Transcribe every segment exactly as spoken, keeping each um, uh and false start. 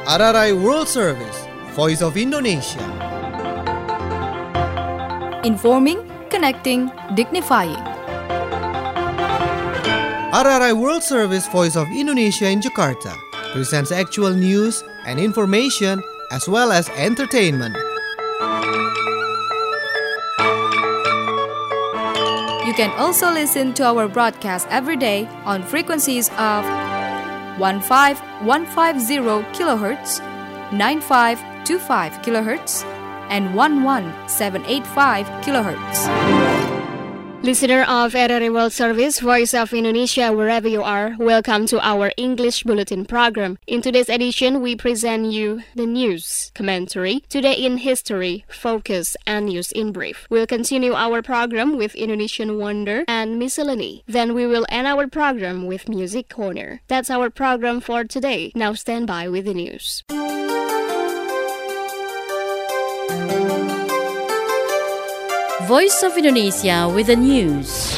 R R I World Service, Voice of Indonesia. Informing, connecting, dignifying. R R I World Service, Voice of Indonesia in Jakarta presents actual news and information as well as entertainment. You can also listen to our broadcast every day on frequencies of fifteen fifty kilohertz, ninety-five twenty-five kilohertz, and eleven seven eighty-five kilohertz. Listener of R R I World Service, Voice of Indonesia, wherever you are, welcome to our English Bulletin program. In today's edition, we present you the news, commentary, Today in History, Focus, and News in Brief. We'll continue our program with Indonesian Wonder and Miscellany. Then we will end our program with Music Corner. That's our program for today. Now stand by with the news. Voice of Indonesia with the news.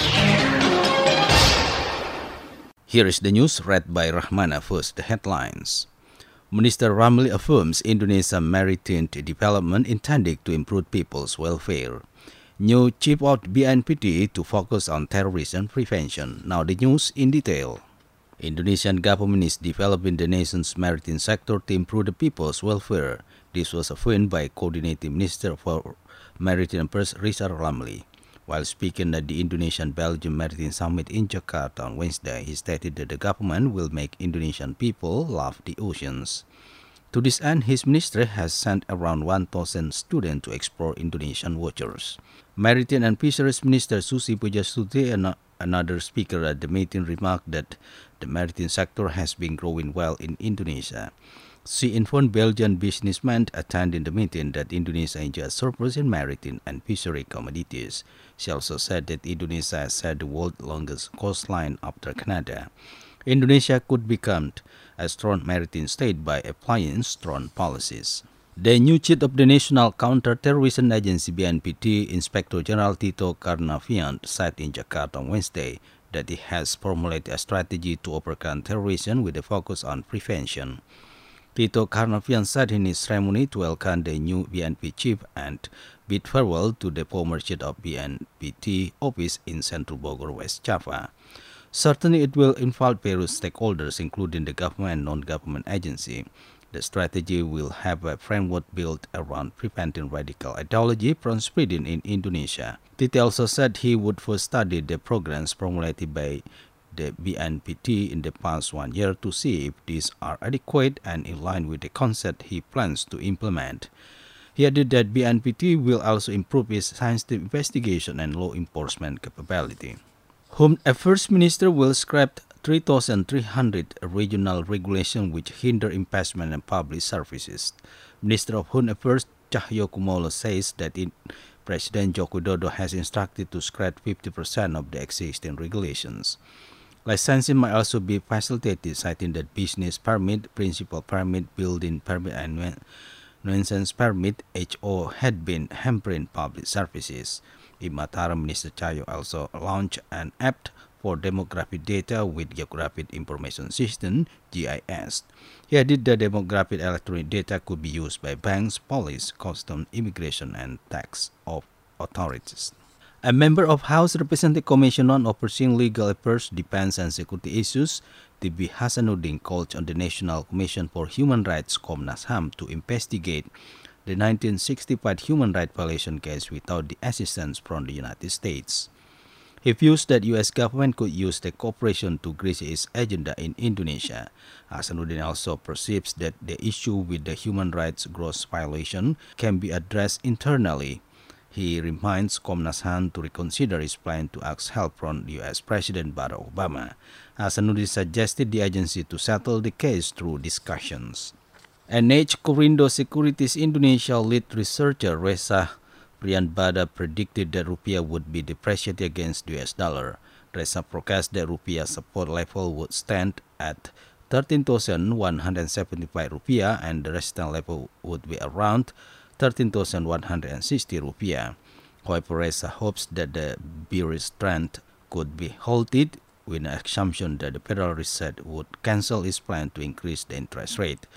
Here is the news read by Rahmana. First, the headlines. Minister Ramli affirms Indonesia maritime development intended to improve people's welfare. New chief of B N P T to focus on terrorism prevention. Now the news in detail. Indonesian government is developing the nation's maritime sector to improve the people's welfare. This was affirmed by Coordinating Minister for Maritime Affairs Rizal Ramli. While speaking at the Indonesian-Belgium Maritime Summit in Jakarta on Wednesday, he stated that the government will make Indonesian people love the oceans. To this end, his ministry has sent around one thousand students to explore Indonesian waters. Maritime and Fisheries Minister Susi Pujastuti, and another speaker at the meeting, remarked that the maritime sector has been growing well in Indonesia. She informed Belgian businessmen attending the meeting that Indonesia enjoys surplus in maritime and fishery commodities. She also said that Indonesia has had the world's longest coastline after Canada. Indonesia could become a strong maritime state by applying strong policies. The new chief of the National Counter-Terrorism Agency B N P T, Inspector General Tito Karnavian, said in Jakarta on Wednesday that he has formulated a strategy to overcome terrorism with a focus on prevention. Tito Karnavian said in his ceremony to welcome the new B N P chief and bid farewell to the former chief of B N P T office in Central Bogor, West Java. Certainly, it will involve various stakeholders, including the government and non-government agency. The strategy will have a framework built around preventing radical ideology from spreading in Indonesia. Tito also said he would first study the programs formulated by the B N P T in the past one year to see if these are adequate and in line with the concept he plans to implement. He added that B N P T will also improve its scientific investigation and law enforcement capability. Home Affairs Minister will scrap three thousand three hundred regional regulations which hinder investment and public services. Minister of Home Affairs Cahyokumolo says that in President Joko Widodo has instructed to scrap fifty percent of the existing regulations. Licensing might also be facilitated, citing that business permit, principal permit, building permit, and nuisance permit (H O) had been hampering public services. In Mataram, Minister Cahyo also launched an app for demographic data with Geographic Information System (G I S). He added that demographic electronic data could be used by banks, police, customs, immigration, and tax authorities. A member of House Representative Commission on Overseeing Legal Affairs, Defense and Security Issues, T B Hasanuddin, called on the National Commission for Human Rights (Komnas H A M) to investigate the nineteen sixty-five human rights violation case without the assistance from the United States. He views that U S government could use the cooperation to grease its agenda in Indonesia. Hasanuddin also perceives that the issue with the human rights gross violation can be addressed internally. He reminds Komnas H A M to reconsider his plan to ask help from U S President Barack Obama. Hasanuddin suggested the agency to settle the case through discussions. N H Korindo Securities Indonesia lead researcher Reza Priyanbada predicted that rupiah would be depreciated against the U S dollar. Reza forecast that rupiah support level would stand at thirteen thousand one hundred seventy-five rupiah and the resistance level would be around thirteen thousand one hundred sixty rupiah. However, Reza hopes that the bearish trend could be halted with an assumption that the Federal Reserve would cancel its plan to increase the interest rate.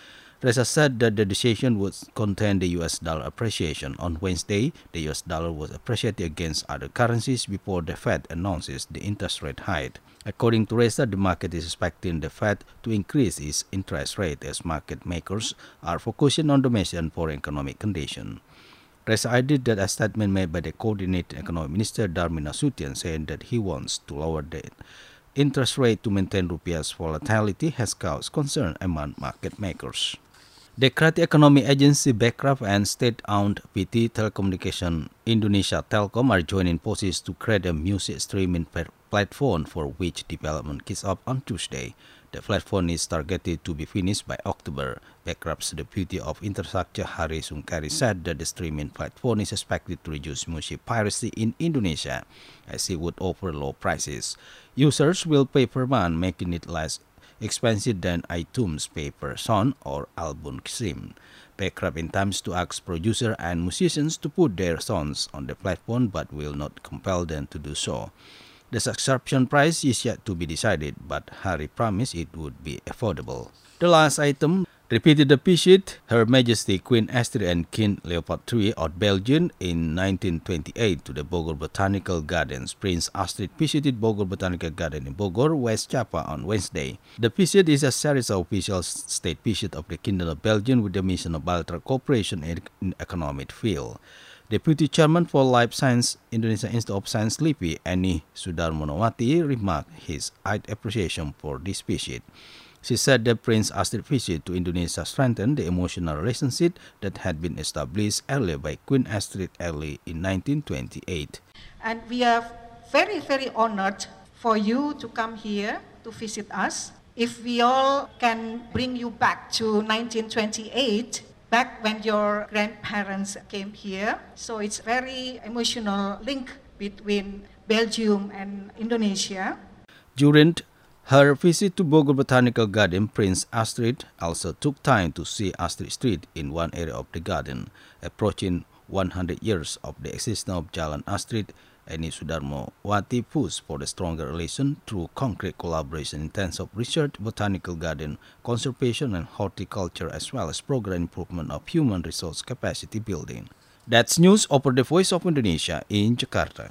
Reza said that the decision would contain the U S dollar appreciation. On Wednesday, the U S dollar was appreciated against other currencies before the Fed announces the interest rate hike. According to Reza, the market is expecting the Fed to increase its interest rate as market makers are focusing on domestic and foreign economic conditions. Reza added that a statement made by the Coordinating Economic Minister Darmin Nasution saying that he wants to lower the interest rate to maintain rupiah's volatility has caused concern among market makers. The Kreatif Economy Agency Bekraf and state-owned P T Telecommunication Indonesia Telkom are joining forces to create a music streaming platform for which development kicks off on Tuesday. The platform is targeted to be finished by October. Bekraf's Deputy of Infrastructure Hari Sungkari said that the streaming platform is expected to reduce music piracy in Indonesia as it would offer low prices. Users will pay per month, making it less expensive than iTunes pay per song or album stream. Bekraf intends to ask producers and musicians to put their songs on the platform but will not compel them to do so. The subscription price is yet to be decided, but Hari promised it would be affordable. The last item repeated the visit Her Majesty Queen Astrid and King Leopold the third of Belgium in nineteen twenty-eight to the Bogor Botanical Gardens. Prince Astrid visited Bogor Botanical Garden in Bogor, West Java on Wednesday. The visit is a series of official state visits of the Kingdom of Belgium with the mission of bilateral cooperation in the economic field. Deputy Chairman for Life Science Indonesia Institute of Science LIPI, Eni Sudarmonowati, remarked his appreciation for this visit. She said that Prince Astrid's visit to Indonesia strengthened the emotional relationship that had been established earlier by Queen Astrid early in nineteen twenty-eight. And we are very, very honored for you to come here to visit us. If we all can bring you back to nineteen twenty-eight, back when your grandparents came here, so it's very emotional link between Belgium and Indonesia. During her visit to Bogor Botanical Garden, Prince Astrid also took time to see Astrid Street in one area of the garden. Approaching one hundred years of the existence of Jalan Astrid, Eni Sudarmowati pushed for the stronger relation through concrete collaboration in terms of research, botanical garden, conservation and horticulture, as well as program improvement of human resource capacity building. That's news over the Voice of Indonesia in Jakarta.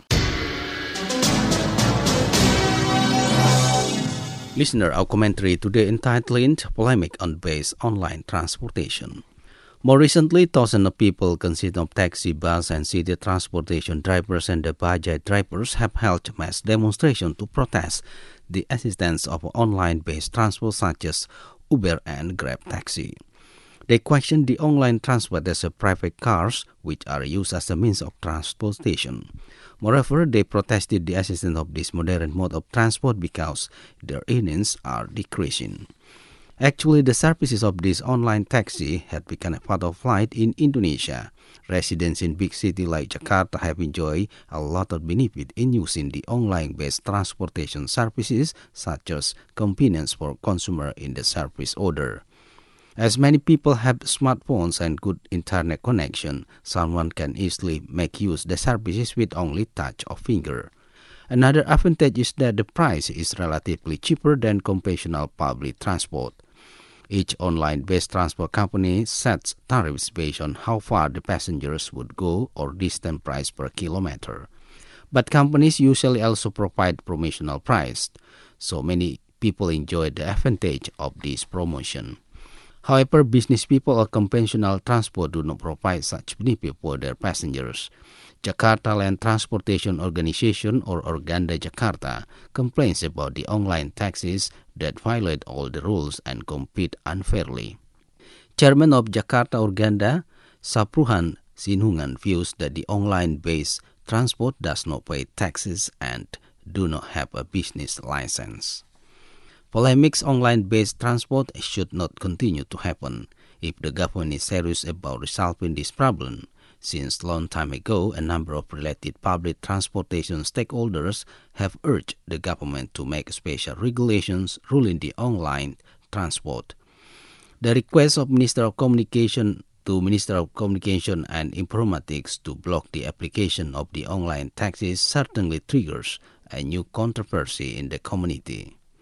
Listener, our commentary today entitled Polemic on Base Online Transportation. More recently, thousands of people consisting of taxi, bus, and city transportation drivers and the Bajaj drivers have held mass demonstrations to protest the existence of online-based transport such as Uber and Grab Taxi. They question the online transport as a private cars, which are used as a means of transportation. Moreover, they protested the existence of this modern mode of transport because their earnings are decreasing. Actually, the services of this online taxi had become a part of life in Indonesia. Residents in big cities like Jakarta have enjoyed a lot of benefit in using the online-based transportation services, such as convenience for consumer in the service order. As many people have smartphones and good internet connection, someone can easily make use of the services with only touch of finger. Another advantage is that the price is relatively cheaper than conventional public transport. Each online-based transport company sets tariffs based on how far the passengers would go or distance price per kilometer. But companies usually also provide promotional price, so many people enjoy the advantage of this promotion. However, business people or conventional transport do not provide such benefit for their passengers. Jakarta Land Transportation Organization, or Organda Jakarta, complains about the online taxis that violate all the rules and compete unfairly. Chairman of Jakarta Organda, Sapruhan Sinhungan, views that the online-based transport does not pay taxes and do not have a business license. Polemics online-based transport should not continue to happen if the government is serious about resolving this problem, since long time ago a number of related public transportation stakeholders have urged the government to make special regulations ruling the online transport. The request of Minister of Communication to Minister of Communication and Informatics to block the application of the online taxis certainly triggers a new controversy in the community.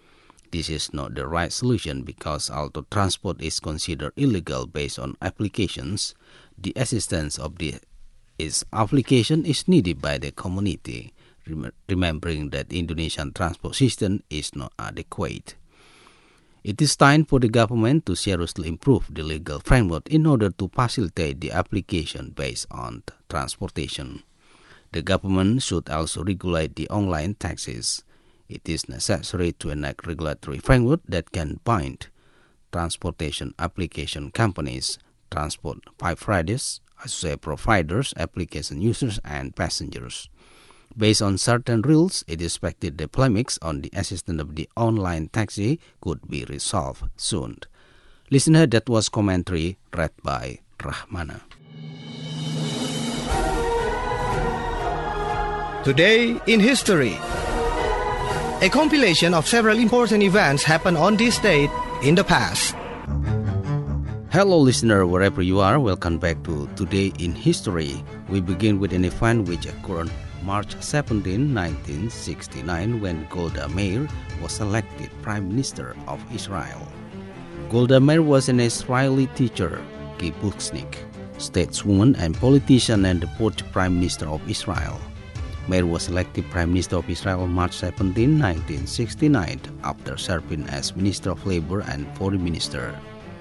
This is not the right solution because although transport is considered illegal based on applications, the assistance of the its application is needed by the community, rem- remembering that the Indonesian transport system is not adequate. It is time for the government to seriously improve the legal framework in order to facilitate the application based on t- transportation. The government should also regulate the online taxis. It is necessary to enact regulatory framework that can bind transportation application companies, transport providers, associate providers, application users, and passengers. Based on certain rules, it is expected the polemics on the assistance of the online taxi could be resolved soon. Listener, that was commentary read by Rahmana. Today in History. A compilation of several important events happened on this date in the past. Hello listener, wherever you are, welcome back to Today in History. We begin with an event which occurred on March seventeenth, nineteen sixty-nine, when Golda Meir was elected Prime Minister of Israel. Golda Meir was an Israeli teacher, kibbuznik, stateswoman and politician, and the fourth Prime Minister of Israel. Meir was elected Prime Minister of Israel on March seventeenth, nineteen sixty-nine, after serving as Minister of Labor and Foreign Minister.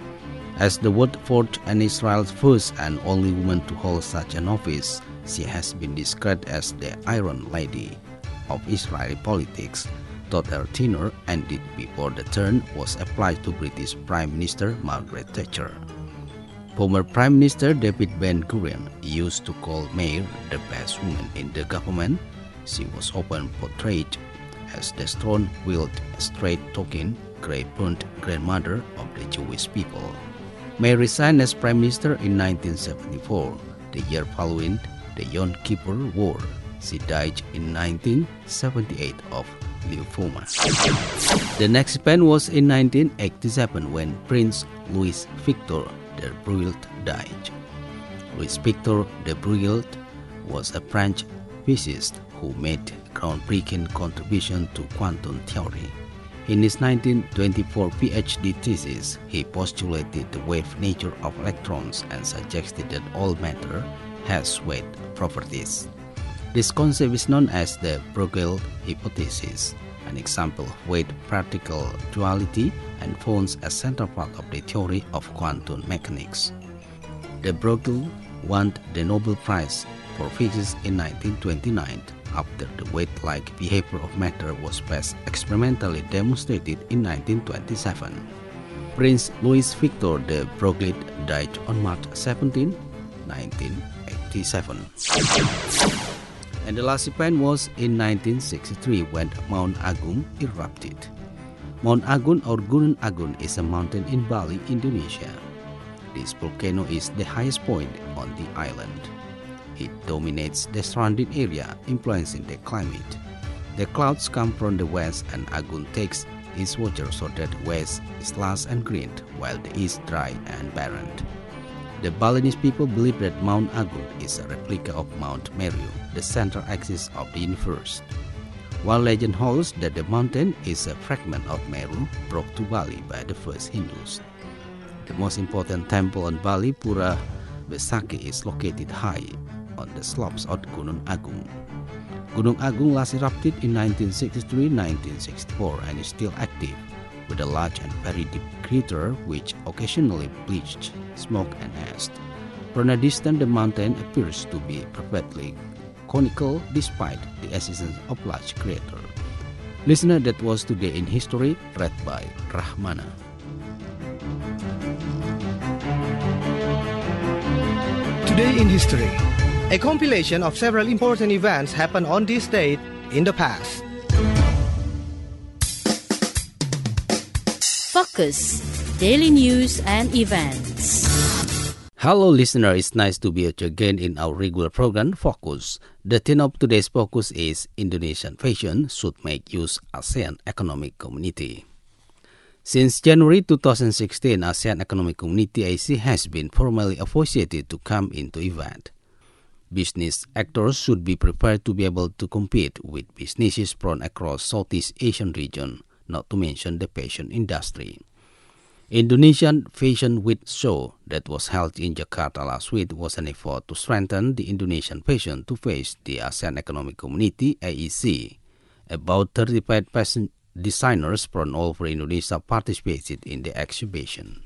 As the fourth and Israel's first and only woman to hold such an office, she has been described as the Iron Lady of Israeli politics, though her tenure ended before the term was applied to British Prime Minister Margaret Thatcher. Former Prime Minister David Ben-Gurion used to call Meir the best woman in the government. She was often portrayed as the strong-willed, straight-talking, grey-burnt grandmother of the Jewish people. Meir resigned as Prime Minister in nineteen seventy-four, the year following the Yom Kippur War. She died in nineteen seventy-eight of lymphoma. The next event was in nineteen eighty-seven when Prince Louis Victor de Broglie died. Louis Victor de Broglie was a French physicist who made groundbreaking contribution to quantum theory. In his nineteen twenty-four PhD thesis, he postulated the wave nature of electrons and suggested that all matter has weight properties. This concept is known as the Broglie hypothesis, an example of weight-particle duality, and forms a central part of the theory of quantum mechanics. De Broglie won the Nobel Prize for Physics in nineteen twenty-nine after the weight-like behavior of matter was first experimentally demonstrated in nineteen twenty-seven. Prince Louis Victor de Broglie died on March seventeenth, nineteen eighty-seven. And the last event was in nineteen sixty-three when Mount Agung erupted. Mount Agung or Gunung Agung is a mountain in Bali, Indonesia. This volcano is the highest point on the island. It dominates the surrounding area, influencing the climate. The clouds come from the west and Agung takes its water so that the west is lush and green while the east dry and barren. The Balinese people believe that Mount Agung is a replica of Mount Meru, the central axis of the universe. One legend holds that the mountain is a fragment of Meru brought to Bali by the first Hindus. The most important temple on Bali, Pura Besakih, is located high on the slopes of Gunung Agung. Gunung Agung last erupted in nineteen sixty-three to nineteen sixty-four and is still active, with a large and very deep crater which occasionally belches smoke and ash. From a distance, the mountain appears to be perfectly conical despite the existence of large crater. Listener, that was Today in History, read by Rahmana. Today in History. A compilation of several important events happened on this date in the past. Focus Daily News and Events. Hello listener, it's nice to be with you again in our regular program, Focus. The theme of today's Focus is Indonesian fashion should make use ASEAN Economic Community. Since January two thousand sixteen, ASEAN Economic Community A C has been formally associated to come into event. Business actors should be prepared to be able to compete with businesses from across Southeast Asian region, not to mention the fashion industry. Indonesian Fashion Week show that was held in Jakarta last week was an effort to strengthen the Indonesian fashion to face the ASEAN Economic Community A E C. About thirty-five fashion designers from all over Indonesia participated in the exhibition.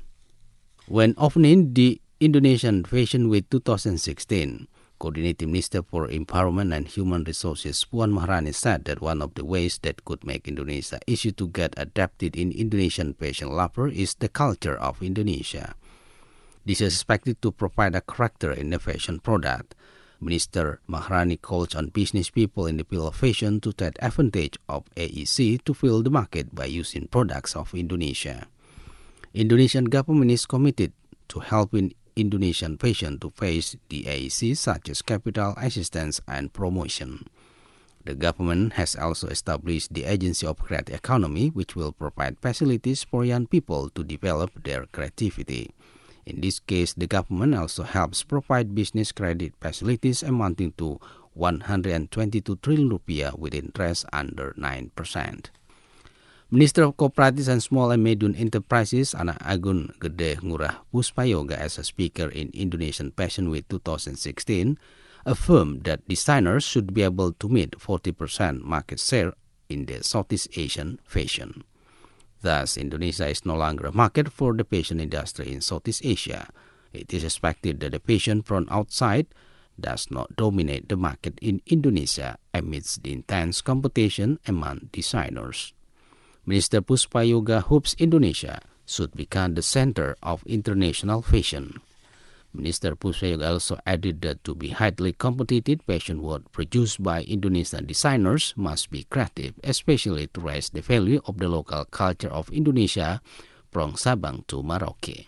When opening the Indonesian Fashion Week twenty sixteen, Coordinating Minister for Environment and Human Resources Puan Maharani said that one of the ways that could make Indonesia easy to get adapted in Indonesian fashion lover is the culture of Indonesia. This is expected to provide a character in the fashion product. Minister Maharani calls on business people in the field of fashion to take advantage of A E C to fill the market by using products of Indonesia. Indonesian government is committed to helping Indonesian fashion to face the A E C, such as capital assistance and promotion. The government has also established the Agency of Creative Economy, which will provide facilities for young people to develop their creativity. In this case, the government also helps provide business credit facilities amounting to one hundred twenty-two trillion rupiah with interest under nine percent. Minister of Cooperatives and Small and Medium Enterprises Anak Agung Gede Ngurah Puspayoga, as a speaker in Indonesian Fashion Week twenty sixteen, affirmed that designers should be able to meet forty percent market share in the Southeast Asian fashion. Thus, Indonesia is no longer a market for the fashion industry in Southeast Asia. It is expected that the fashion from outside does not dominate the market in Indonesia amidst the intense competition among designers. Minister Puspayoga hopes Indonesia should become the center of international fashion. Minister Puspayoga also added that to be highly competitive, fashion work produced by Indonesian designers must be creative, especially to raise the value of the local culture of Indonesia from Sabang to Merauke.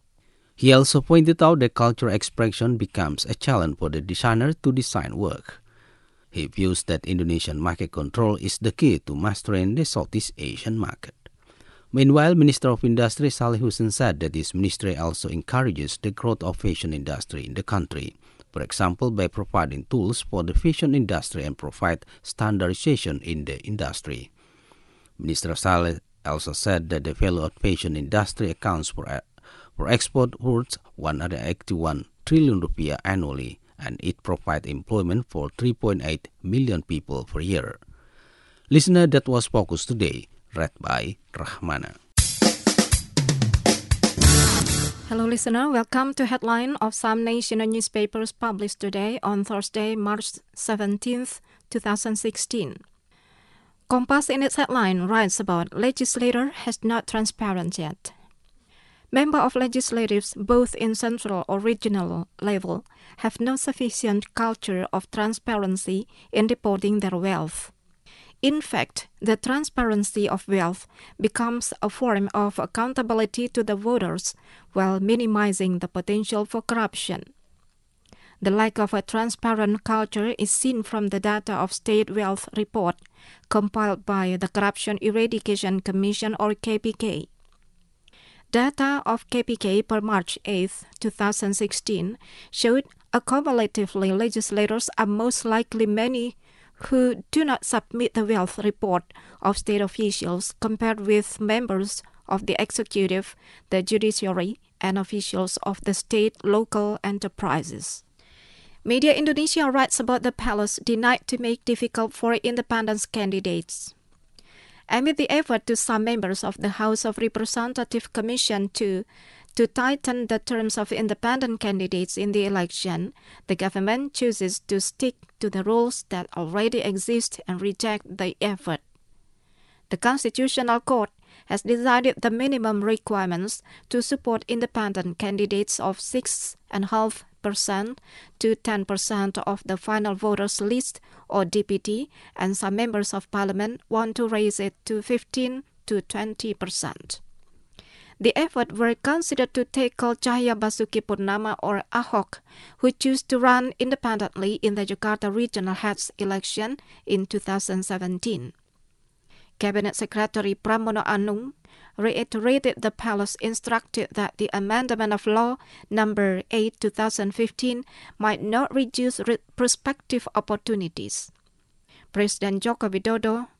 He also pointed out that cultural expression becomes a challenge for the designer to design work. He views that Indonesian market control is the key to mastering the Southeast Asian market. Meanwhile, Minister of Industry Saleh Hussein said that his ministry also encourages the growth of fashion industry in the country, for example, by providing tools for the fashion industry and provide standardization in the industry. Minister Saleh also said that the value of fashion industry accounts for, uh, for export worth one hundred eighty-one trillion rupiah annually, and it provides employment for three point eight million people per year. Listener, that was Focus Today, read by Rahmana. Hello listener, welcome to headline of some national newspapers published today on Thursday, March seventeenth, twenty sixteen. Kompas in its headline writes about legislator has not transparent yet. Member of legislatives, both in central or regional level, have no sufficient culture of transparency in reporting their wealth. In fact, the transparency of wealth becomes a form of accountability to the voters while minimizing the potential for corruption. The lack of a transparent culture is seen from the data of State Wealth Report compiled by the Corruption Eradication Commission or K P K. Data of K P K per March eighth, twenty sixteen showed accumulatively legislators are most likely many who do not submit the wealth report of state officials compared with members of the executive, the judiciary, and officials of the state local enterprises. Media Indonesia writes about the palace denied to make difficult for independent candidates. Amid the effort to some members of the House of Representatives Commission to, to tighten the terms of independent candidates in the election, the government chooses to stick to the rules that already exist and reject the effort. The Constitutional Court has decided the minimum requirements to support independent candidates of six point five percent to ten percent of the final voters list or D P T, and some members of parliament want to raise it to fifteen to twenty percent. The effort were considered to tackle Cahaya Basuki Purnama or Ahok, who chose to run independently in the Jakarta Regional Heads election in two thousand seventeen. Cabinet Secretary Pramono Anung reiterated the palace instructed that the amendment of law number eight twenty fifteen might not reduce re- prospective opportunities. President Joko Widodo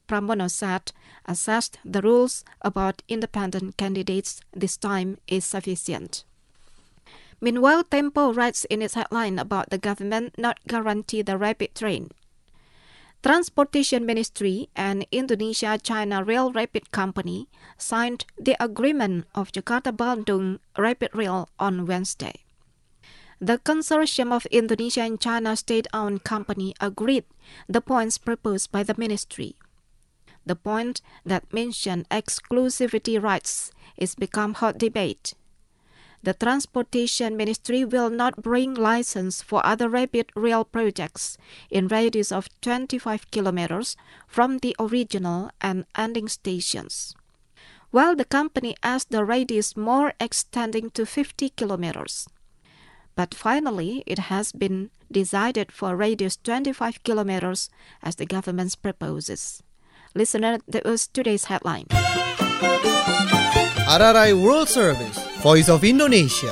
Pramono said assessed the rules about independent candidates this time is sufficient. Meanwhile, Tempo writes in its headline about the government not guarantee the rapid train. Transportation Ministry and Indonesia-China Rail Rapid Company signed the agreement of Jakarta-Bandung Rapid Rail on Wednesday. The consortium of Indonesia and China state-owned company agreed the points proposed by the ministry. The point that mentioned exclusivity rights is become hot debate. The Transportation Ministry will not bring license for other rapid rail projects in radius of twenty-five kilometers from the original and ending stations, while the company asked the radius more extending to fifty kilometers. But finally, it has been decided for radius twenty-five kilometers as the government proposes. Listener, that was today's headline. R R I World Service, Voice of Indonesia.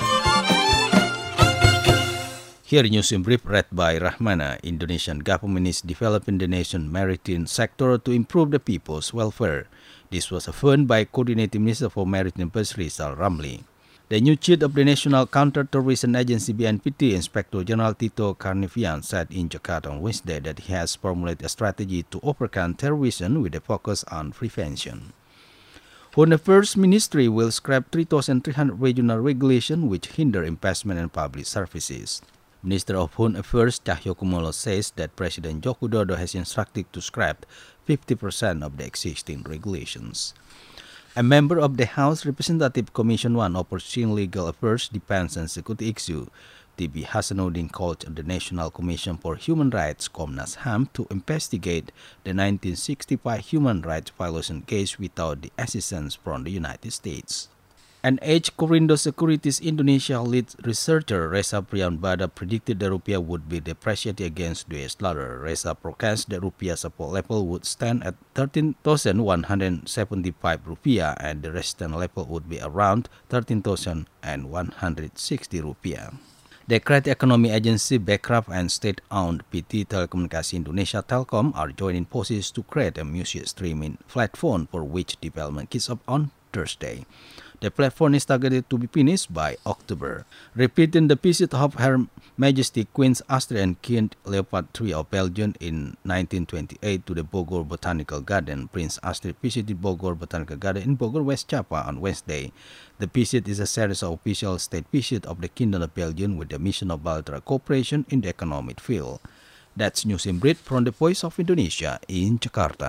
Here news in brief read by Rahmana. Indonesian government is developing the nation's maritime sector to improve the people's welfare. This was affirmed by Coordinating Minister for Maritime Fisheries Rizal Ramli. The new chief of the National Counter-Terrorism Agency B N P T, Inspector General Tito Karnavian, said in Jakarta on Wednesday that he has formulated a strategy to overcome terrorism with a focus on prevention. Home Affairs Ministry will scrap three thousand three hundred regional regulations which hinder investment and public services. Minister of Home Affairs Cahyokumolo says that President Joko Widodo has instructed to scrap fifty percent of the existing regulations. A member of the House Representative Commission one overseeing legal affairs, defense and security issues, T B Hasanuddin, called on the National Commission for Human Rights, Komnas H A M, to investigate the nineteen sixty-five human rights violation case without the assistance from the United States. An H. Corindo Securities Indonesia lead researcher Reza Priambada predicted the rupiah would be depreciated against the U S dollar. Reza forecast the rupiah support level would stand at thirteen thousand one hundred seventy-five rupiah and the resistance level would be around thirteen thousand one hundred sixty rupiah. The Creative Economy Agency, Bekraf, and state-owned P T Telekomunikasi Indonesia Telkom are joining forces to create a music streaming platform for which development kicks off on Thursday. The platform is targeted to be finished by October. Repeating the visit of Her Majesty Queen Astrid and King Leopold the third of Belgium in nineteen twenty-eight to the Bogor Botanical Garden, Prince Astrid visited Bogor Botanical Garden in Bogor, West Java on Wednesday. The visit is a series of official state visits of the Kingdom of Belgium with the mission of bilateral cooperation in the economic field. That's news in brief from the Voice of Indonesia in Jakarta.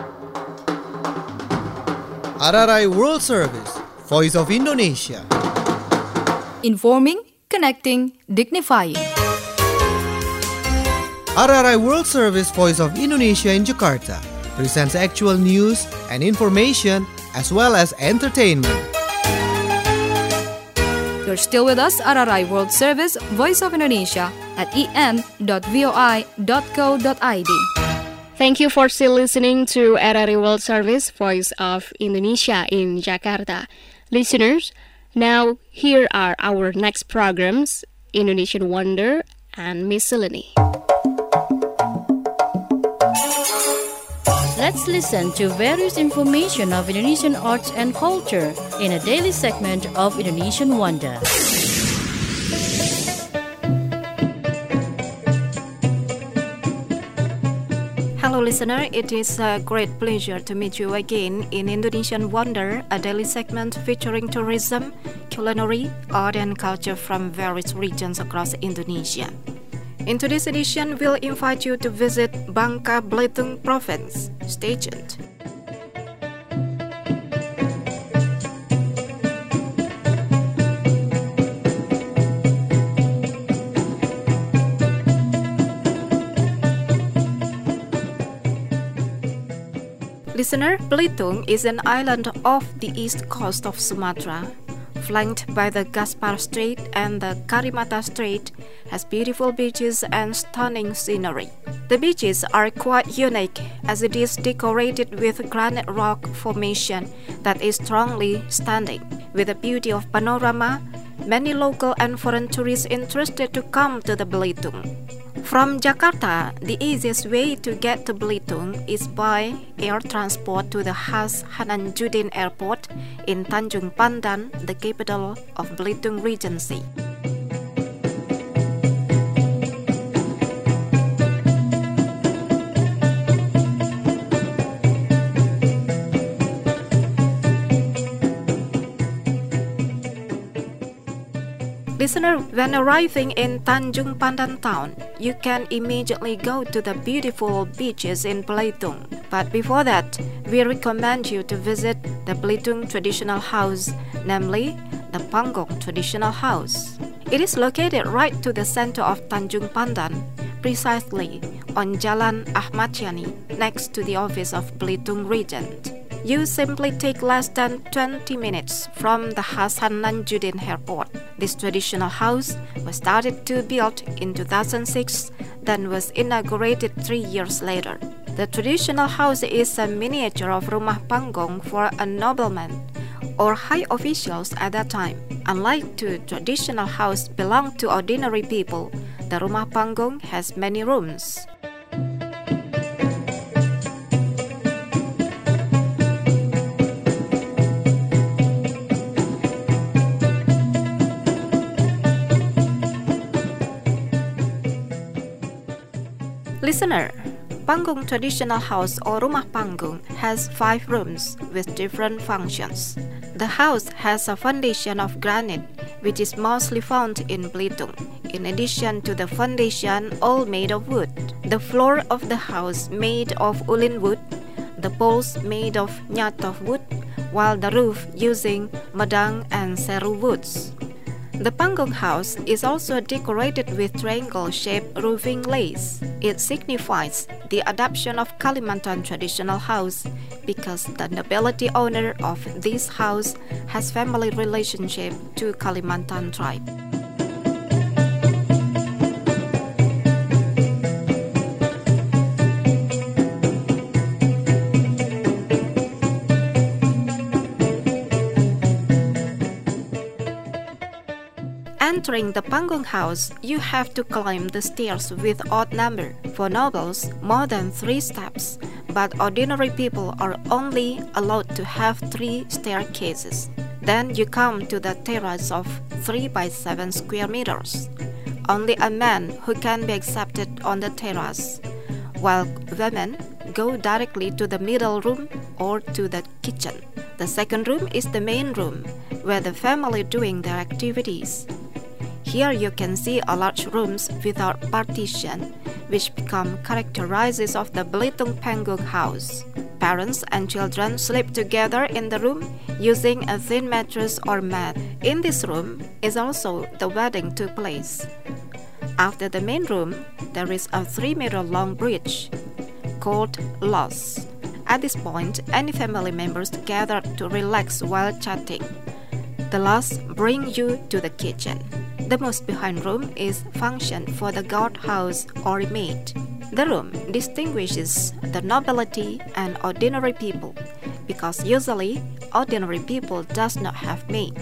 R R I World Service, Voice of Indonesia. Informing, connecting, dignifying. R R I World Service, Voice of Indonesia in Jakarta presents actual news and information as well as entertainment. You're still with us, R R I World Service, Voice of Indonesia at e n dot voi dot co dot i d. Thank you for still listening to R R I World Service, Voice of Indonesia in Jakarta. Listeners, now here are our next programs, Indonesian Wonder and Miscellany. Let's listen to various information of Indonesian arts and culture in a daily segment of Indonesian Wonder. Hello listener, it is a great pleasure to meet you again in Indonesian Wonder, a daily segment featuring tourism, culinary, art and culture from various regions across Indonesia. In today's edition, we'll invite you to visit Bangka Belitung Province. Stay tuned. Listener, Belitung is an island off the east coast of Sumatra. Flanked by the Gaspar Strait and the Karimata Strait, has beautiful beaches and stunning scenery. The beaches are quite unique as it is decorated with granite rock formation that is strongly standing. With the beauty of panorama, many local and foreign tourists interested to come to the Belitung. From Jakarta, the easiest way to get to Belitung is by air transport to the Khas Hananjudin Airport in Tanjung Pandan, the capital of Belitung Regency. Listener, when arriving in Tanjung Pandan town, you can immediately go to the beautiful beaches in Belitung. But before that, we recommend you to visit the Belitung traditional house, namely the Panggong traditional house. It is located right to the center of Tanjung Pandan, precisely on Jalan Ahmad Yani, next to the office of Belitung Regent. You simply take less than twenty minutes from the Khas Hananjudin Airport. This traditional house was started to build in two thousand six, then was inaugurated three years later. The traditional house is a miniature of Rumah Panggong for a nobleman or high officials at that time. Unlike the traditional house belong to ordinary people, the Rumah Panggong has many rooms. Listener, Panggong traditional house or Rumah Panggong has five rooms with different functions. The house has a foundation of granite, which is mostly found in Belitung. In addition to the foundation, all made of wood. The floor of the house made of ulin wood, the poles made of nyatov wood, while the roof using madang and seru woods. The Panggong house is also decorated with triangle-shaped roofing lace. It signifies the adoption of Kalimantan traditional house because the nobility owner of this house has family relationship to Kalimantan tribe. Entering the Panggong house, you have to climb the stairs with odd number. For nobles, more than three steps, but ordinary people are only allowed to have three staircases. Then you come to the terrace of three by seven square meters. Only a man who can be accepted on the terrace, while women go directly to the middle room or to the kitchen. The second room is the main room, where the family doing their activities. Here you can see a large rooms without partition, which become characterizes of the Belitung Panggong house. Parents and children sleep together in the room using a thin mattress or mat. In this room is also the wedding took place. After the main room, there is a three meter long bridge called Los. At this point, any family members gather to relax while chatting. The Los bring you to the kitchen. The most behind room is function for the guard house or maid. The room distinguishes the nobility and ordinary people because usually ordinary people does not have maid.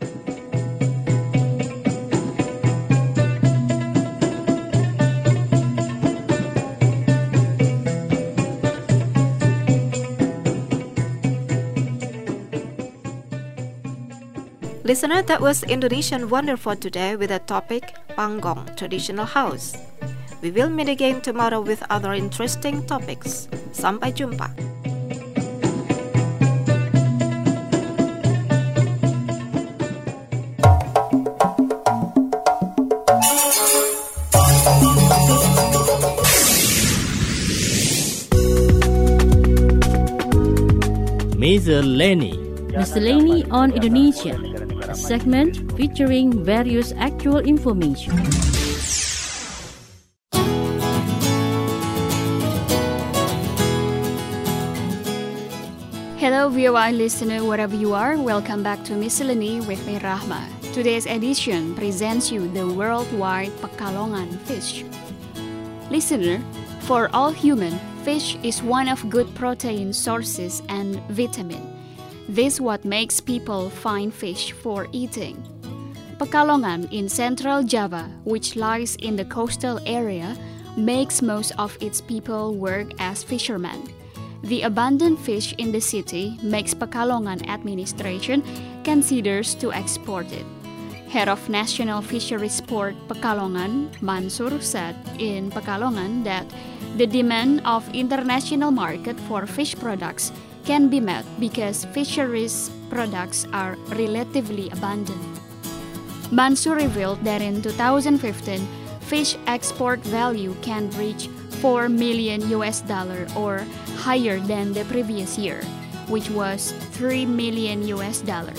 Listener, that was Indonesian Wonder for today with the topic Panggong Traditional House. We will meet again tomorrow with other interesting topics. Sampai jumpa. Miscellany. Miscellany on Indonesia, a segment featuring various actual information. Hello viewer listener wherever you are, welcome back to Miscellany with me Rahma. Today's edition presents you the worldwide Pekalongan fish. Listener, for all human, fish is one of good protein sources and vitamin. This what makes people find fish for eating. Pekalongan in central Java, which lies in the coastal area, makes most of its people work as fishermen. The abundant fish in the city makes Pekalongan administration considers to export it. Head of National Fisheries Port Pekalongan, Mansur, said in Pekalongan that the demand of international market for fish products can be met because fisheries products are relatively abundant. Mansur revealed that in two thousand fifteen, fish export value can reach four million U S dollar or higher than the previous year, which was three million U S dollar.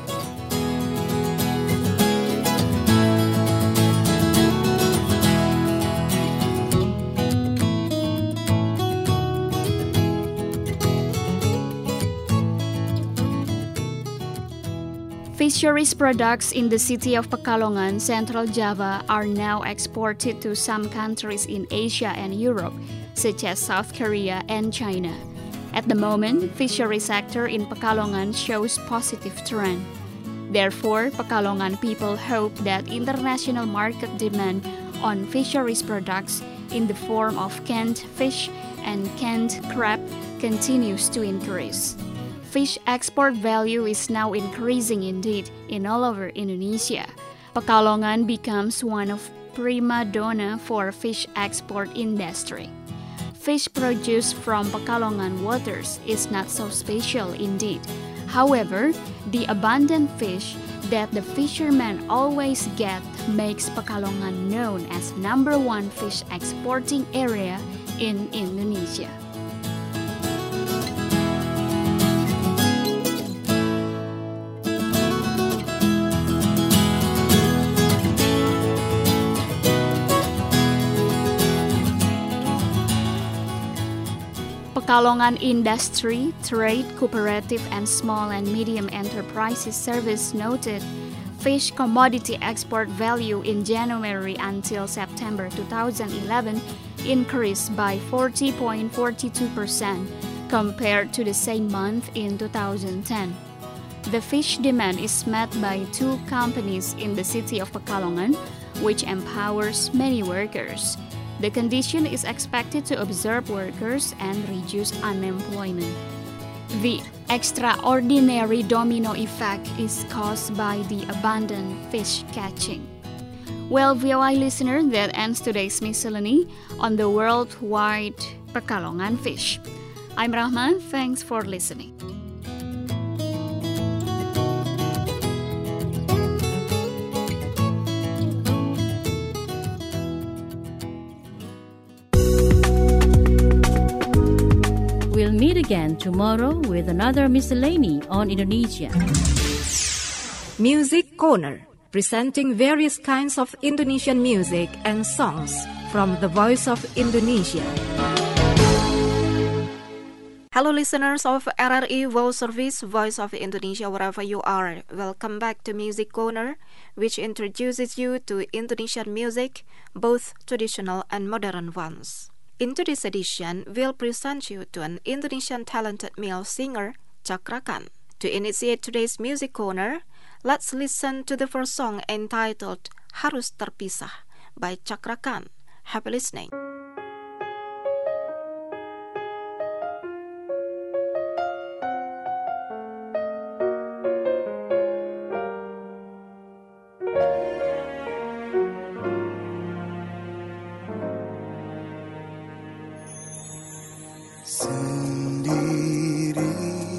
Fisheries products in the city of Pekalongan, Central Java, are now exported to some countries in Asia and Europe, such as South Korea and China. At the moment, fishery sector in Pekalongan shows positive trend. Therefore, Pekalongan people hope that international market demand on fisheries products in the form of canned fish and canned crab continues to increase. Fish export value is now increasing indeed in all over Indonesia. Pekalongan becomes one of prima donna for fish export industry. Fish produced from Pekalongan waters is not so special indeed. However, the abundant fish that the fishermen always get makes Pekalongan known as number one fish exporting area in Indonesia. Pekalongan Industry, Trade, Cooperative and Small and Medium Enterprises Service noted fish commodity export value in January until September two thousand eleven increased by forty point four two percent compared to the same month in two thousand ten. The fish demand is met by two companies in the city of Pekalongan, which empowers many workers. The condition is expected to absorb workers and reduce unemployment. The extraordinary domino effect is caused by the abundant fish catching. Well, V O I listener, that ends today's miscellany on the worldwide Pekalongan fish. I'm Rahman, thanks for listening. We'll meet again tomorrow with another miscellany on Indonesia. Music Corner, presenting various kinds of Indonesian music and songs from the Voice of Indonesia. Hello listeners of R R I World Service, Voice of Indonesia, wherever you are. Welcome back to Music Corner, which introduces you to Indonesian music, both traditional and modern ones. In today's edition, we'll present you to an Indonesian talented male singer, Cakra Khan. To initiate today's Music Corner, let's listen to the first song entitled Harus Terpisah by Cakra Khan. Happy listening. Sendiri,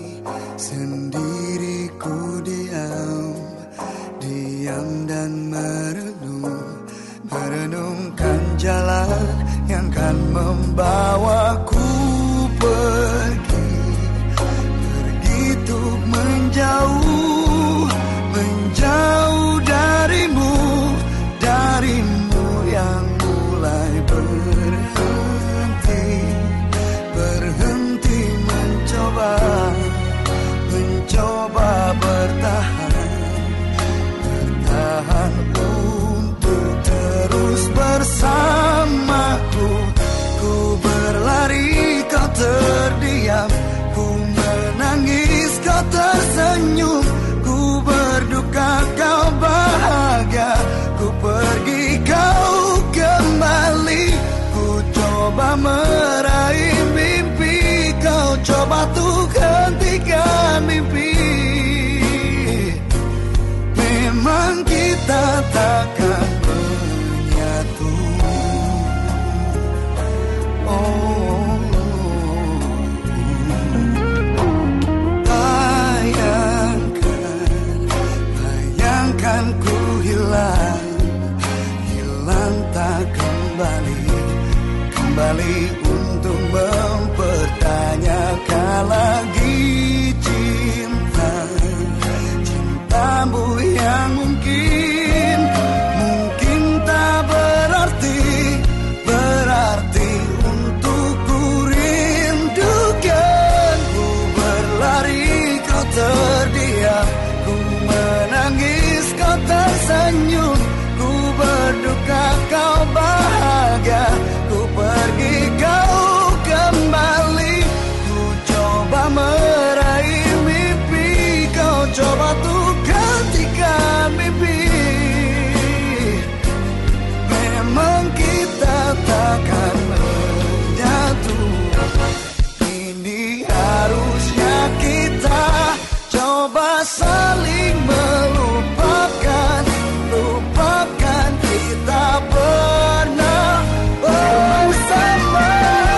sendiri ku diam, diam dan merenung, merenungkan jalan yang kan membawaku pergi, pergi untuk menjauh, menjauh darimu, darimu yang mulai berhenti, berhenti mencoba, mencoba coba tuh hentikan mimpi. Memang kita takkan menyatu. Oh, bayangkan, bayangkan ku hilang, hilang tak kembali, kembali untuk mempertanyakan lagi cinta, cintamu yang mungkin, mungkin tak berarti, berarti untukku rindukan. Ku berlari, kau terdiam, ku menangis, kau tersenyum, ku berduka, kau bahagia, ku pergi, kau kembali. Ku coba meraih mimpi, kau coba tuh gantikan mimpi. Memang kita takkan menyatu. Ini harusnya kita coba saling melupakan, lupakan kita pernah bersama.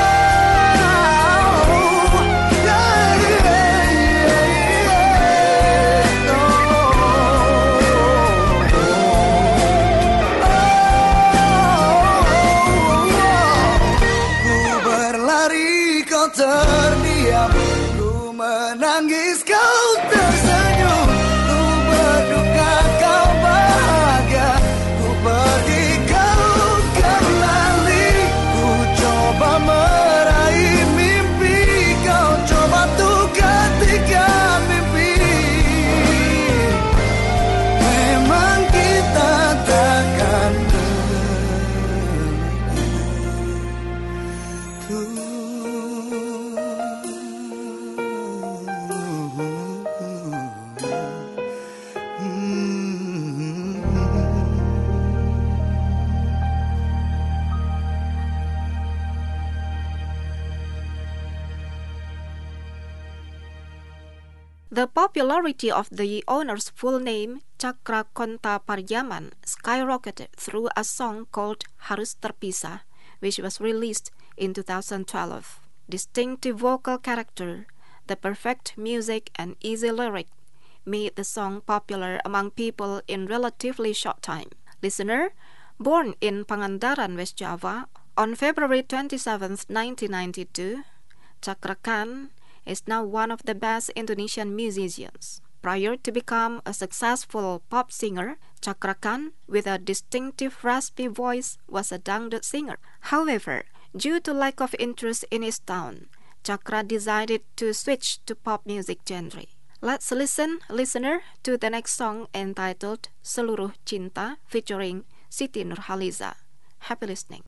Terdiam, ku menangis, kau tersenyum, ku berduka, kau bahagia, ku pergi, kau kembali. Ku coba meraih mimpi, kau coba tuh gantikan mimpi. Memang kita takkan The popularity of the owner's full name, Cakrakonta Parjaman, skyrocketed through a song called Harus Terpisah, which was released in two thousand twelve. Distinctive vocal character, the perfect music and easy lyric made the song popular among people in relatively short time. Listener, born in Pangandaran, West Java, on February twenty-seventh, nineteen ninety-two, Cakrakan is now one of the best Indonesian musicians. Prior to become a successful pop singer, Cakrakan, with a distinctive raspy voice, was a dangdut singer. However, due to lack of interest in his town, Cakra decided to switch to pop music genre. Let's listen, listener, to the next song entitled Seluruh Cinta featuring Siti Nurhaliza. Happy listening.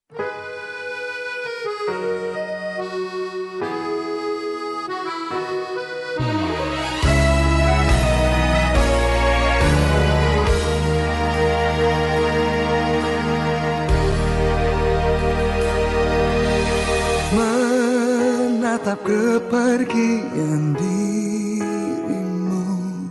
Menatap kepergian dirimu,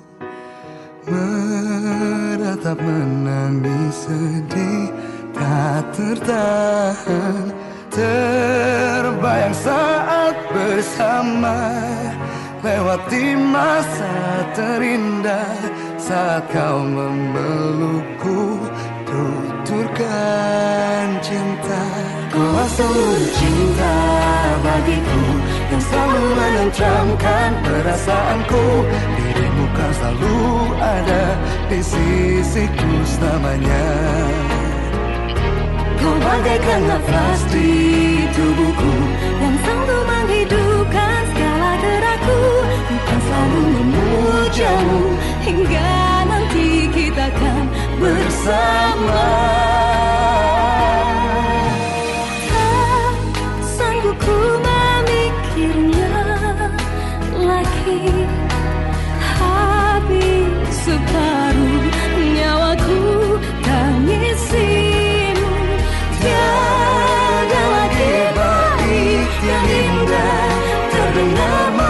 menatap menangis sedih tak tertahan, terbayang saat bersama, lewati masa terindah, saat kau memelukku, tuturkan cinta. Kau seluruh cinta bagiku, yang selalu menenteramkan perasaanku. Dirimu kan selalu ada di sisiku selamanya. Kau bagaikan nafas di tubuhku, yang selalu menghidupkan segala gerakku. Bukan selalu memujamu, hingga nanti kita akan bersama. Ku memikirnya lagi, habis separuh nyawaku tangisimu. Tiada lagi baik yang indah terdengar.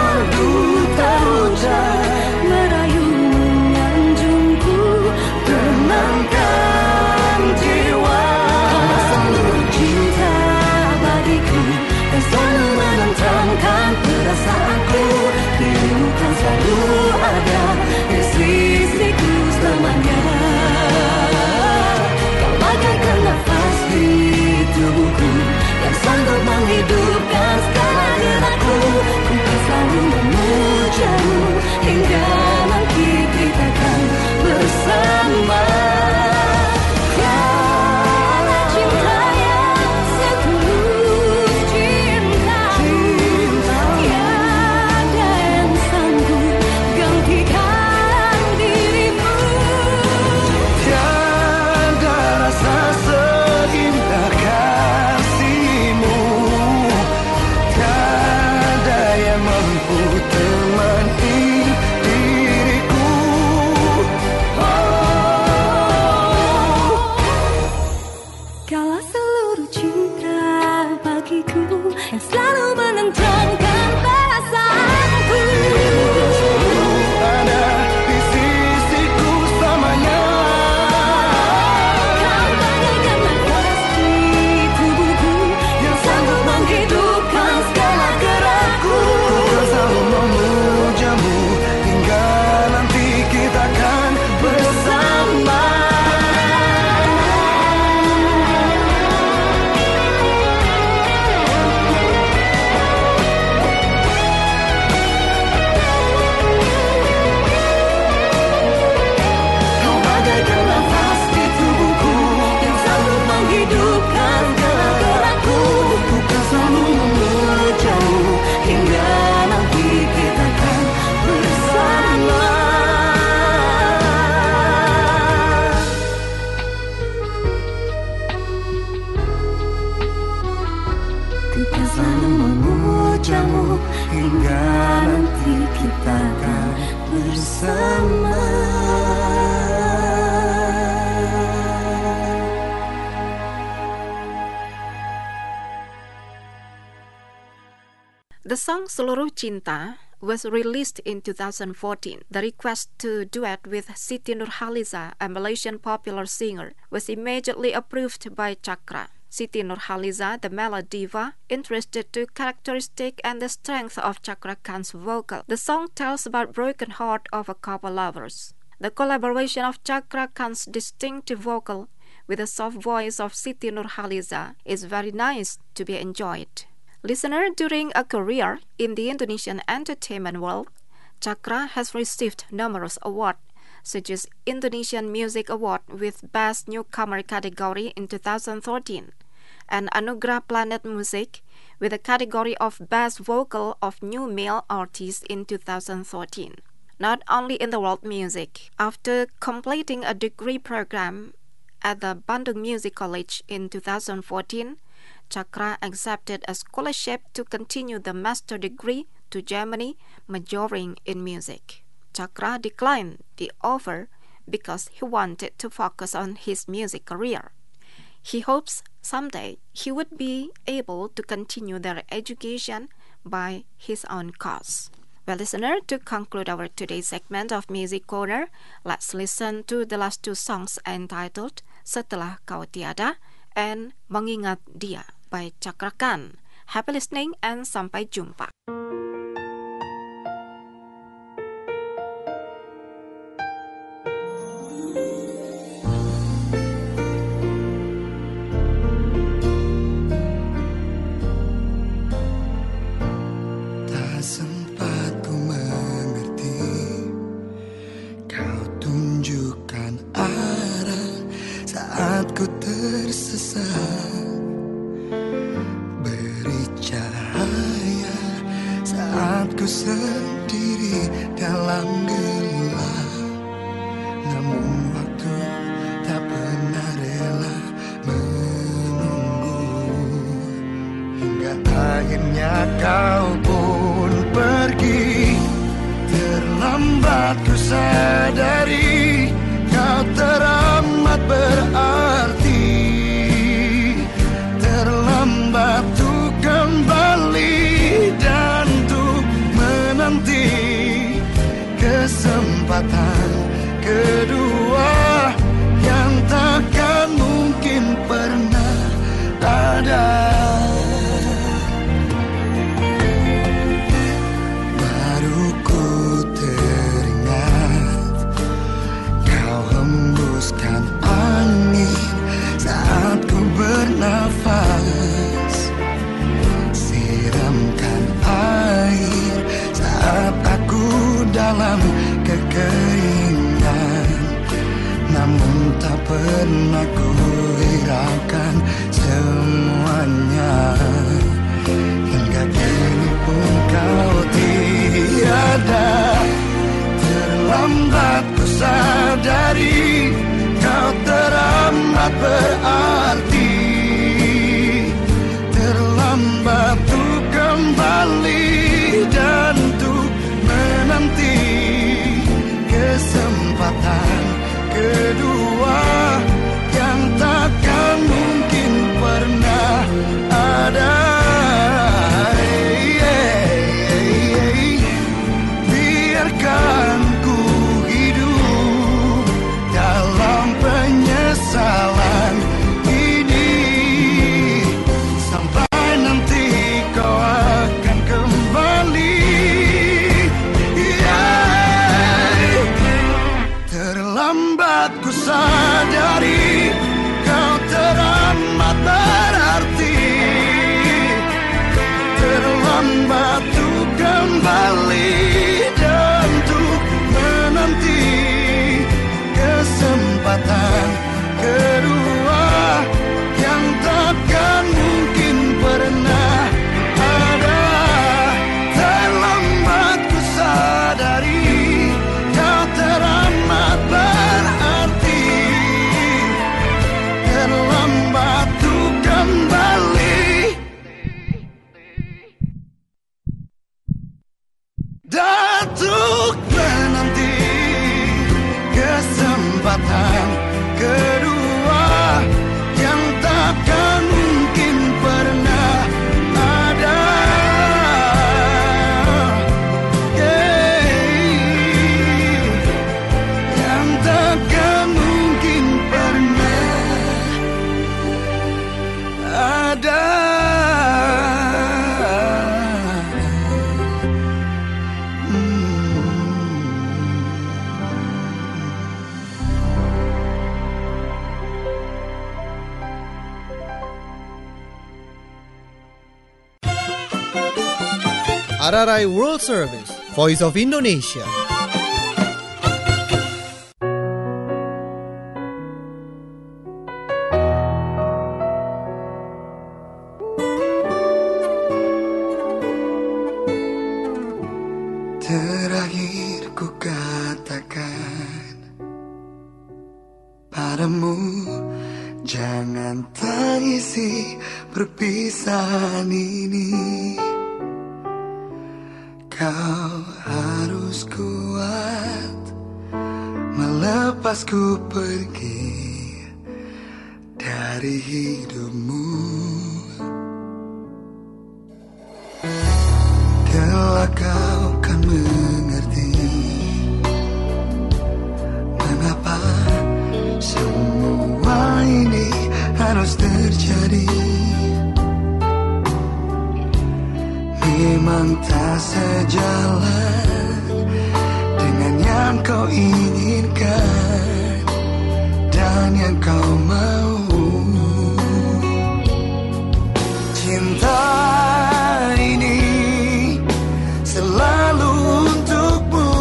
nanti kita akan bersama. The song Seluruh Cinta was released in two thousand fourteen. The request to duet with Siti Nurhaliza, a Malaysian popular singer, was immediately approved by Chakra. Siti Nurhaliza, the melody diva, interested to characteristic and the strength of Chakra Khan's vocal. The song tells about broken heart of a couple lovers. The collaboration of Chakra Khan's distinctive vocal with the soft voice of Siti Nurhaliza is very nice to be enjoyed. Listener, during a career in the Indonesian entertainment world, Chakra has received numerous awards, such as Indonesian Music Award with Best Newcomer category in two thousand thirteen, and Anugerah Planet Music with the category of Best Vocal of New Male Artist in two thousand thirteen. Not only in the world music, after completing a degree program at the Bandung Music College in two thousand fourteen, Chakra accepted a scholarship to continue the master degree to Germany, majoring in music. Chakra declined the offer because he wanted to focus on his music career. He hopes someday he would be able to continue their education by his own cause. Well, listener, to conclude our today's segment of Music Corner, let's listen to the last two songs entitled Setelah Kau Tiada and Mengingat Dia by Chakra Khan. Happy listening and sampai jumpa. Tak sempat ku mengerti, kau tunjukkan arah saat ku tersesat. Cahaya saat ku sendiri dalam gelap, namun waktu tak pernah rela menunggu, hingga akhirnya kau pun pergi. Terlambat ku sadari kau teramat berarti. Terlambat kembali dan untuk menanti kesempatan kedua yang takkan mungkin pernah ada. Baru ku teringat kau hembuskan angin saat ku bernafas, siramkan air saat aku dalam kekeringan, namun tak pernah ku hiraukan semuanya, hingga kini pun kau tiada. Terlambat ku sadari kau teramat berarti. Terlambat untuk kembali dan untuk menanti kesempatan kedua yang takkan mungkin pernah ada. Yeah, yeah, yeah. Datuk menanti kesempatan kedua yang takkan mungkin pernah ada. Yeah. Yang takkan mungkin pernah ada. R R I World Service, Voice of Indonesia. Terakhir ku katakan padamu, jangan tangisi perpisahan ini. Kau harus kuat melepasku pergi dari hidupmu. Kelak kau kan mengerti mengapa semua ini harus terjadi. Memang tak sejalan dengan yang kau inginkan dan yang kau mau. Cinta ini selalu untukmu.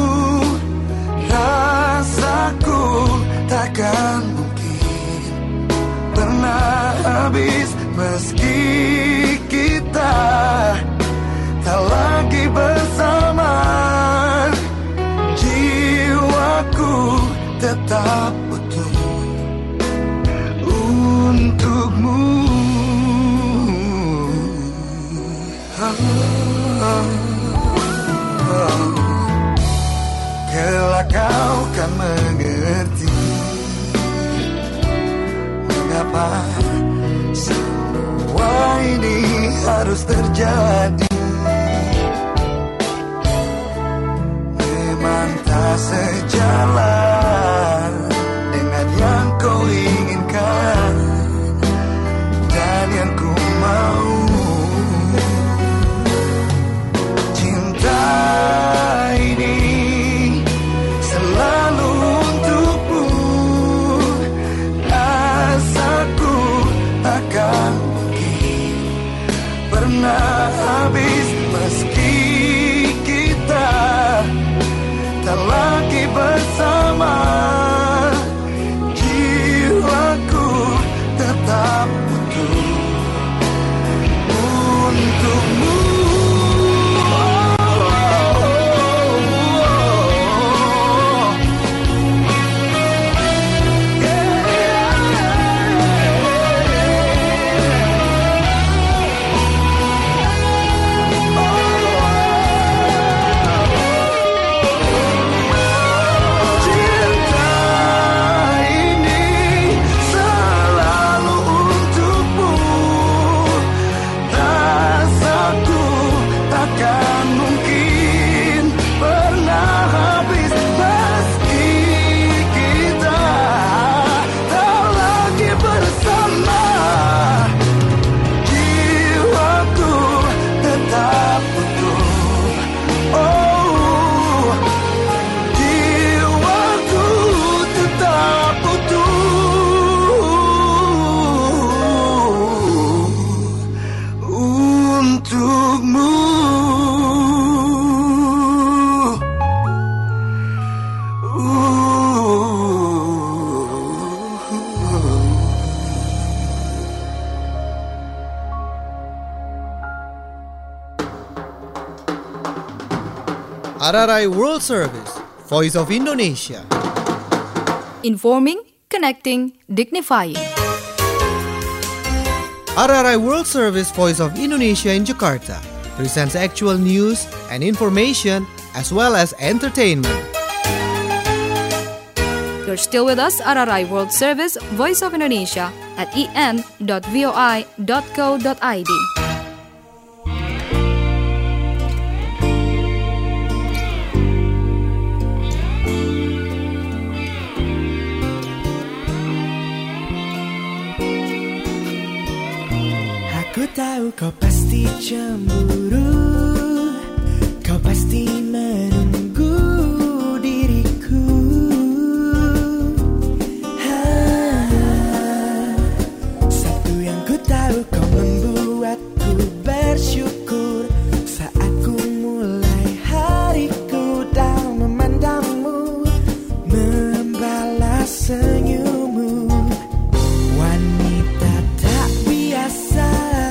Rasaku takkan mungkin pernah habis meski kita tak lagi bersama. Jiwaku tetap utuh untukmu. Oh, oh, oh. Kelak kau kan mengerti mengapa semua ini harus terjadi. Memang tak sejalan dengan yang kau inginkan dan yang ku mau. Cinta ini selalu untukmu. Rasaku takkan mungkin pernah habis meski kita tak lagi bersama. Jiwaku tetap utuh untukmu. R R I World Service, Voice of Indonesia. Informing, connecting, dignifying. R R I World Service, Voice of Indonesia in Jakarta, presents actual news and information as well as entertainment. You're still with us at R R I World Service, Voice of Indonesia at e n dot voi dot co dot i d. Aku tahu kau pasti cemburu, kau pasti menunggu diriku. Ha, satu yang ku tahu, kau membuatku bersyukur saat ku mulai hariku dan memandangmu, membalas senyummu. Wanita tak biasa,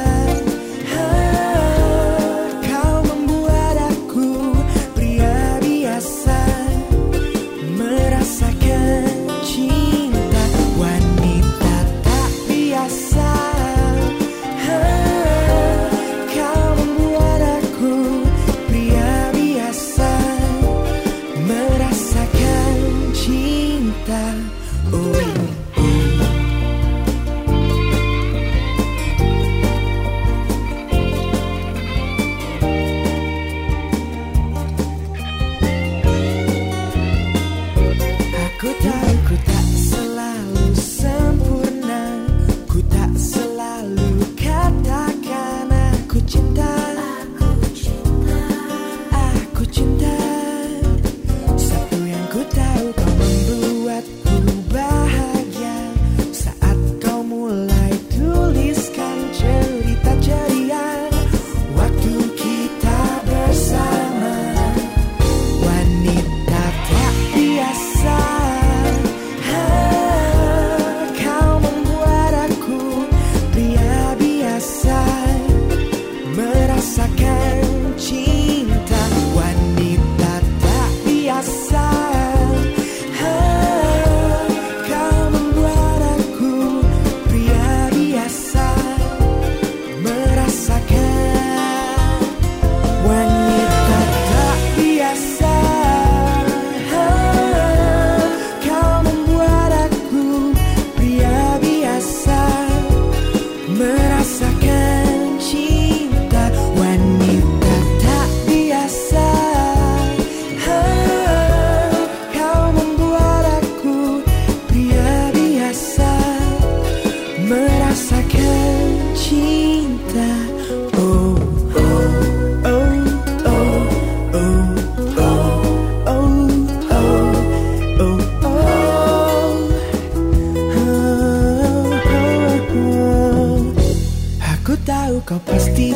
kau pasti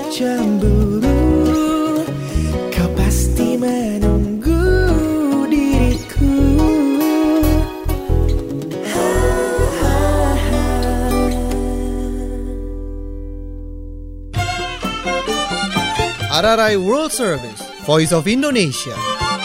cemburu, kau pasti menunggu diriku. R R I World Service, Voice of Indonesia.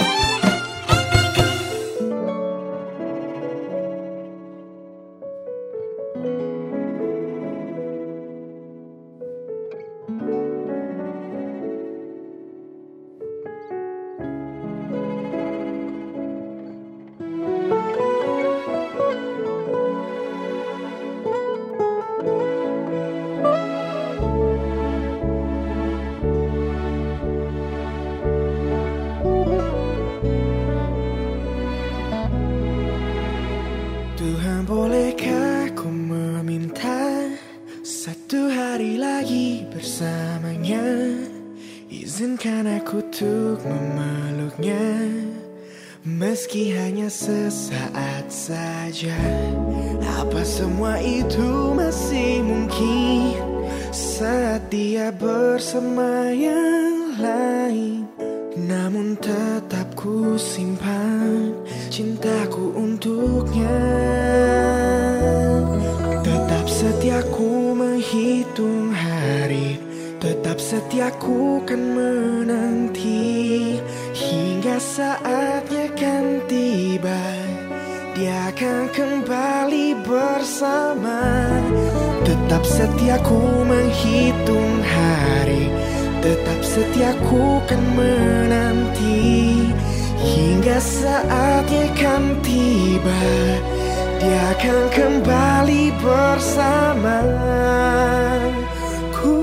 Tuhan, bolehkah ku meminta satu hari lagi bersamanya? Izinkan aku untuk memeluknya, meski hanya sesaat saja. Apa semua itu masih mungkin saat dia bersama yang lain? Namun tetap ku simpan cintaku untuknya. Tetap setia ku menghitung hari, tetap setia ku kan menanti, hingga saatnya kan tiba, dia akan kembali bersama. Tetap setia ku menghitung hari, tetap setia ku kan menanti hingga saatnya kan tiba, dia akan kembali bersamaku.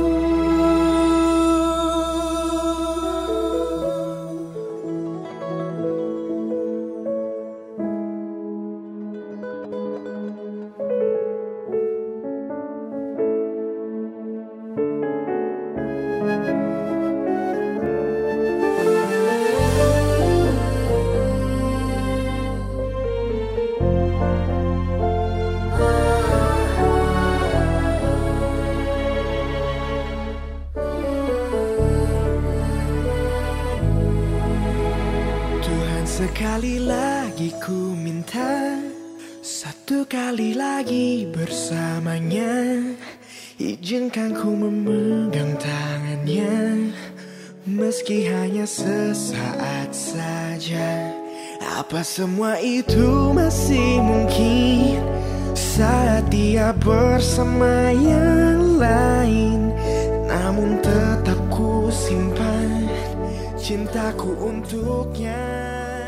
Sekali lagi ku minta, satu kali lagi bersamanya, izinkan ku memegang tangannya, meski hanya sesaat saja. Apa semua itu masih mungkin saat dia bersama yang lain, namun tetap ku simpan cintaku untuknya.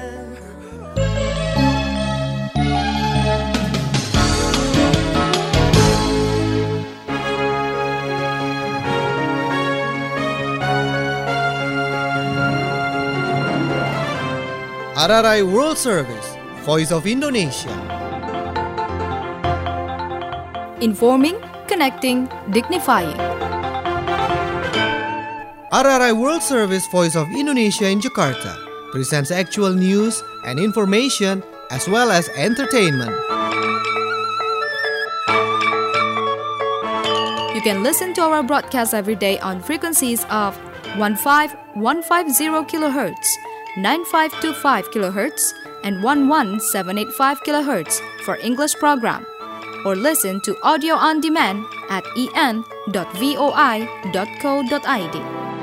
R R I World Service, Voice of Indonesia. Informing, connecting, dignifying. R R I World Service, Voice of Indonesia in Jakarta presents actual news and information as well as entertainment. You can listen to our broadcast every day on frequencies of fifteen fifty kilohertz, ninety-five twenty-five kilohertz, and eleven seven eighty-five kilohertz for English program, or listen to audio on demand at e n dot voi dot co dot i d.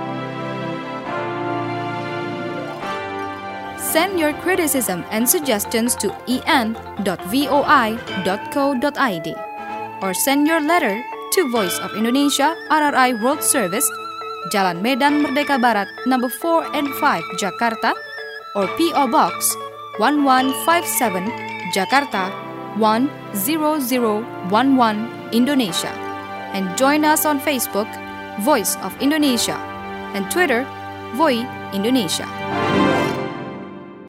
Send your criticism and suggestions to e n dot voi dot co dot i d, or send your letter to Voice of Indonesia R R I World Service, Jalan Medan Merdeka Barat, number four and five, Jakarta, or P O Box one one five seven, Jakarta one zero zero one one, Indonesia. And join us on Facebook, Voice of Indonesia, and Twitter, Voi Indonesia.